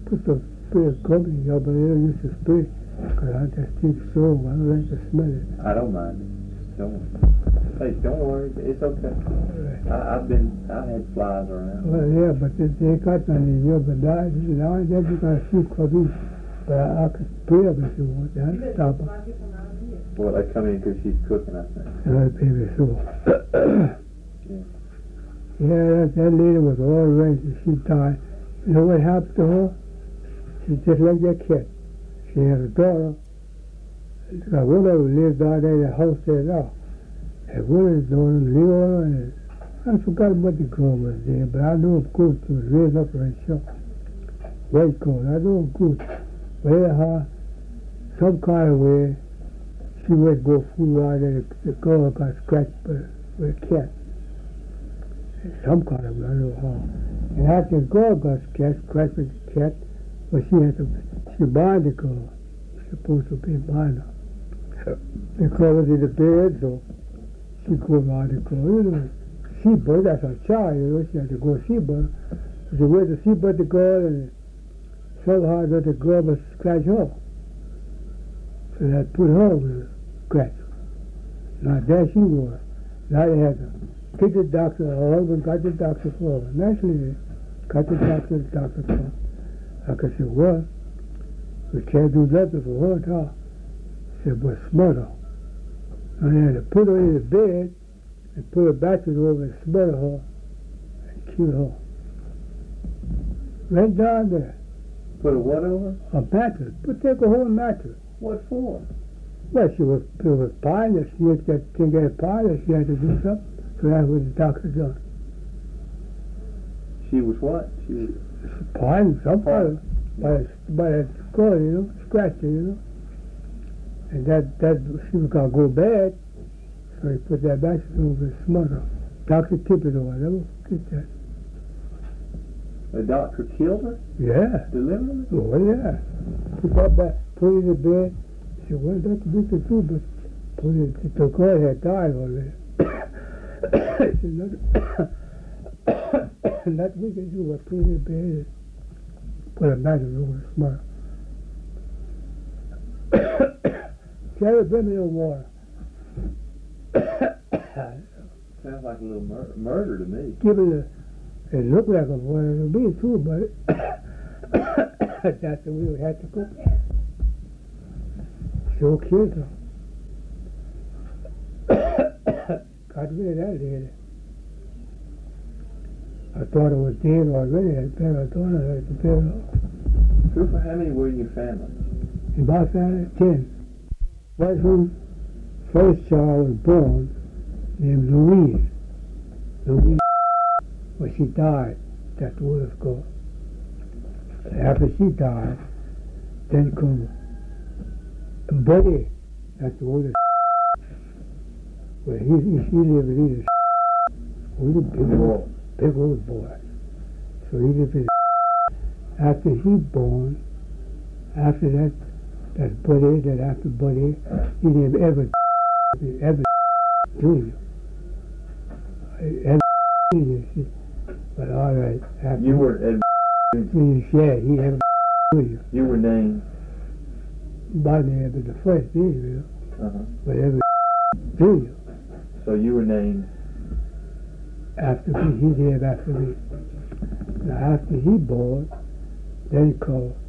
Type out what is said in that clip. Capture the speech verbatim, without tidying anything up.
put the spray of company over there, used to spray, because I just think so, I don't like to smell it. I don't mind it. Don't worry. Hey, don't worry, it's okay. Right. I, I've been, I've had flies around. Well, yeah, but they, they got none in here, but now, now and then you got a few cubbies, but I, I could spray them if you want, that's stop them. Well, they come in because she's cooking, I think. Uh, baby, so. Yeah. Yeah, that, that lady was all right, and she died. You know what happened to her? She's just like that cat. She had a daughter. Got one of them lived down there in the house there now. And one of his daughters, Leona, and I forgot what the girl was there, but I knew of course she was raised up right short. White girl, I knew of course. But anyhow, some kind of way, she went go fool around and the girl got scratched by, by a cat. Some kind of way, I don't know how. And after the girl got scratched, scratched with the cat, well, she had to, she bind the girl. She's supposed to be bind her. The girl was in the bed, so she go around the girl, you know. She bird, that's her child, you know, she had to go see bird. She went to see bird the girl, and somehow that the girl must scratch her. So that put her with a scratch. Now there she was. Now they had to get the doctor, her husband got the doctor for her. Naturally, got the doctor, the doctor for her. Like I said, well, we can't do nothing for her now. She said, but smother her. And they had to put her in the bed and put a mattress over and smother her and kill her. Right down there. Put a what over? A mattress. But take a whole mattress. What for? Well, she was, she was pilot. She had to get a pilot. She had to do something. So that's what the doctor done. She was what? She was pilot, some pilot. By, by that skull, you know, scratched her, you know. And that, that, she was going to go bad. So he put that mattress over and smother her. Doctor Tippett or whatever. Get that. The doctor killed her? Yeah. Deliberately? Oh, yeah. Put that back, put it in the bed. She said, well, that's what we could do, but put it, the girl had died already. She said, nothing, nothing we can do but put it in the bed and put a mattress over the smother. Carry bring me no water. Sounds like a little mur- murder to me. Give it a, it looked like a water to me too, but that's the way we had to cook. Sure killed her. Got rid of that lady. I thought it was dead already. I better, I thought I had to bury her. Trooper, how many were in your family? In my family, ten. Right when first child was born, named Louise. Louise, when she died, that's the word of God. After she died, then come Buddy, that's the word of well, he, he, he lived in his was a big old, big old boy. So he lived in after he born, after that, that's Buddy, that after Buddy, he named Evan, Evan Junior Evan Junior But all right. After You were Evan Junior Yeah, he Evan Junior You were named? My name is the first name, you know. Uh-huh. But Evan Junior So you were named? After me, he named after me. Now after he born, then he called